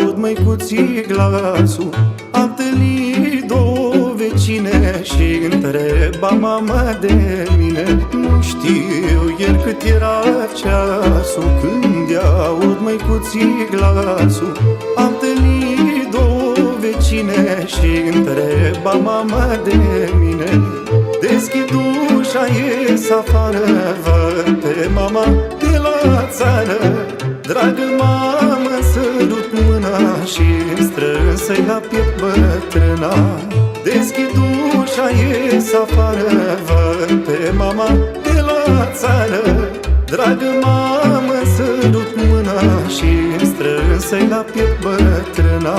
aud măicuții glasul. Am întâlnit două vecine și întreba mama de mine. Nu știu ieri cât era ceasul când i-aud măicuții glasul. Am întâlnit două vecine și întreba mama de mine. Deschid ușa, ies afară, văd pe mama de la țară. Dragă mamă, sărut mâna și-mi strânsă-i la piept bătrâna. Deschid ușa, ies afară, văd pe mama de la țară. Dragă mamă, sărut mâna și-mi strânsă-i la piept bătrâna.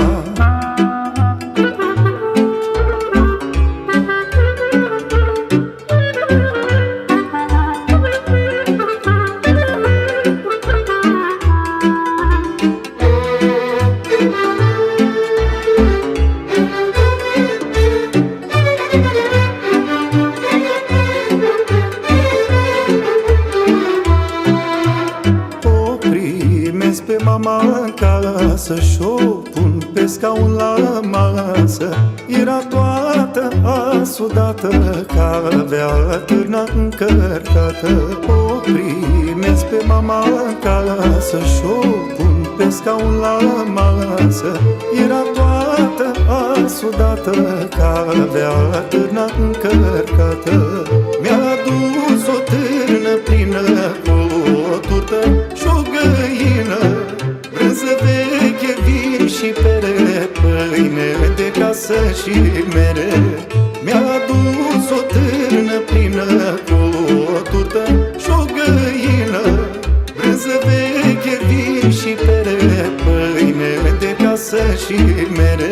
Pe mama în casă și-o pun pe scaun la masă. Era toată asudată, că avea târna încărcată. O primesc pe mama în casă și-o pun pe scaun la masă. Era toată asudată, că avea târna încărcată. Mi-a adus o târnă plină cu o turtă și-o găină, brânză veche, vin și pere, pâine de casă și mere. Mi-a adus o târnă plină cu o turtă și-o găină, brânză veche, vin și pere, pâine de casă și mere.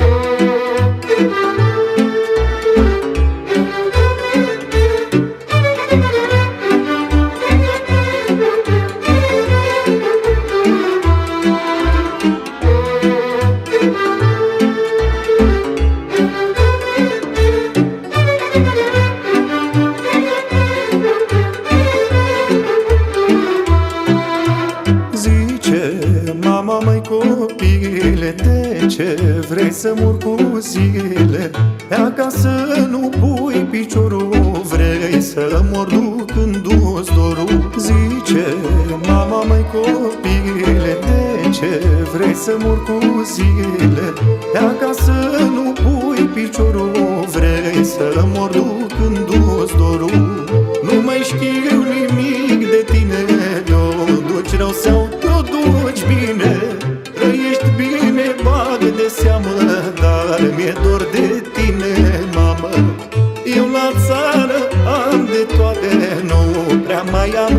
Mama, măi copile, de ce vrei să mor cu zile? Pe acasă nu pui piciorul, vrei să mor ducându-ți dorul. Zice, mama, măi copile, de ce vrei să mor cu zile? Pe acasă nu pui piciorul, vrei să mor ducându-ți dorul. Nu mai știu nimic de tine, nu duci rău sau tu duci bine. Trăiești bine, bag de seamă, dar mi-e dor de tine, mamă. Eu la țară am de toate, nu prea mai am